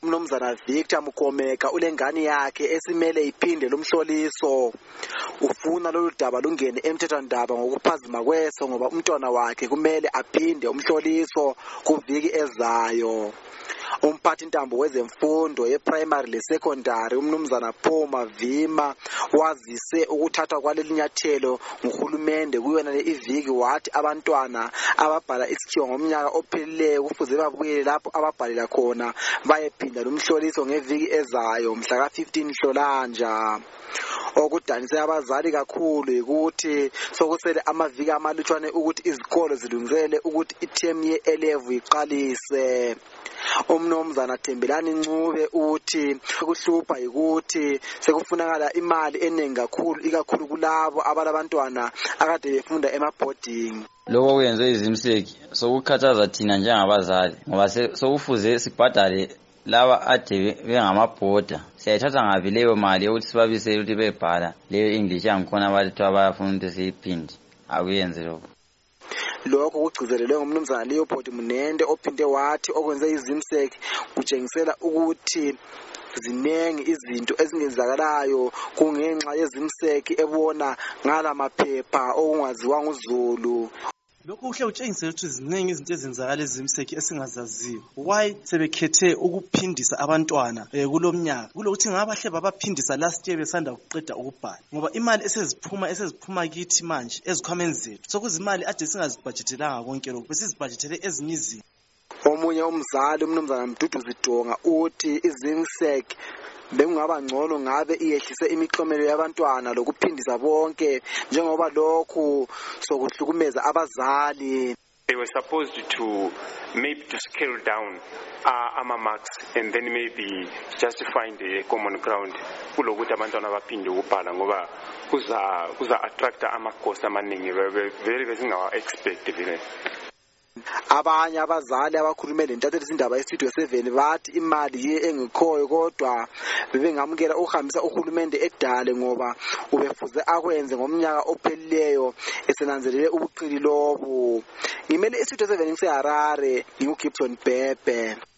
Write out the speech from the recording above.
umnumzana Victor Mkomeka ulengane yakhe esimele iphinde lomhloliso. Ufuna lolu daba lungene emthethwandaba ngokuphazima kweso ngoba umntwana wakhe kumele aphinde umhloliso kuviki ezayo. Umphathi ntambo wezemfundo ye-primary le-secondary umnumzana Phuma Vima wazise ukuthathwa kwaleli nyathelo nguhulumende kuyona le iviki, wathi abantwana ababhala isikhiwa ngomnyaka ophelileyo kufuze babuyele lapho ababhalela khona bayephinda lumhloliso ngeviki ezayo mhla ka-15 Nhlolanja. Okudanise abazali kakhulu ukuthi sokusele amaviki amalutshwane ukuthi izikolo zilungisele ukuthi i-term ye-11 iqalise. Umnumzana Thembelani Ncube uthi kuhlupha ukuthi sekufunakala imali eningi kakhulu ikakhulu kulabo abalabantwana akade befunda ema-boarding. Lokho kwenze izimseki sokukhathaza thina njengabazali ngoba sokufuze sibhadale laba ade bengamabhoda. Siyayithatha ngapi leyo mali yokuthi sibabisele ukuthi bebhala leyo English yangikhona abathi bayafuna ukuthi siyiphinde? Akuyenze lokho. Lokho kugcizelelwe ngumnumzana Leopold Munende ophinde wathi okwenze izimseki kutshengisela ukuthi zinengi izinto ezingenzakalayo kungenxa yezimseki ebona ngala maphepha okungaziwa nguZulu. Lokho kuhle utshengisela ukuthi ziningi izinto ezenzakala ezimseki esingazaziyo. Why sebekhethe ukuphindisa abantwana kulomnyaka kulokuthi ngabahle babaphindisa last year besanda ukuqeda ukubhala ngoba imali eseziphuma kithi manje ezikhwameni zethu sokuzimali ade singazibhajethelanga konke lokho besizibhajetele ezinye izinto. Omunye umzali umnumzana Mdudu Zidonga uthi izimseki bekungaba ngcono ngabe iyehlise imiklomelo yabantwana lokuphindisa bonke njengoba lokhu sokuhlukumeza abazali. They were supposed to maybe to scale down ama marks and then maybe just find a common ground kulokuthi abantwana baphinde ukubhala ngoba kuza attract ama-cost amaningi very besingawa expect vele. Abanye abazali abakhulume lentatheli izindaba ye-Studio 7 bathi imali yiye engekhoyo kodwa bebengamukela ukuhambisa uhulumende edale ngoba ubefuze akwenze ngomnyaka ophelileyo esenanzelele ubuqili lobu. Ngimele i-Studio 7 ngiseHarare, ngiuGibson Bhebhe.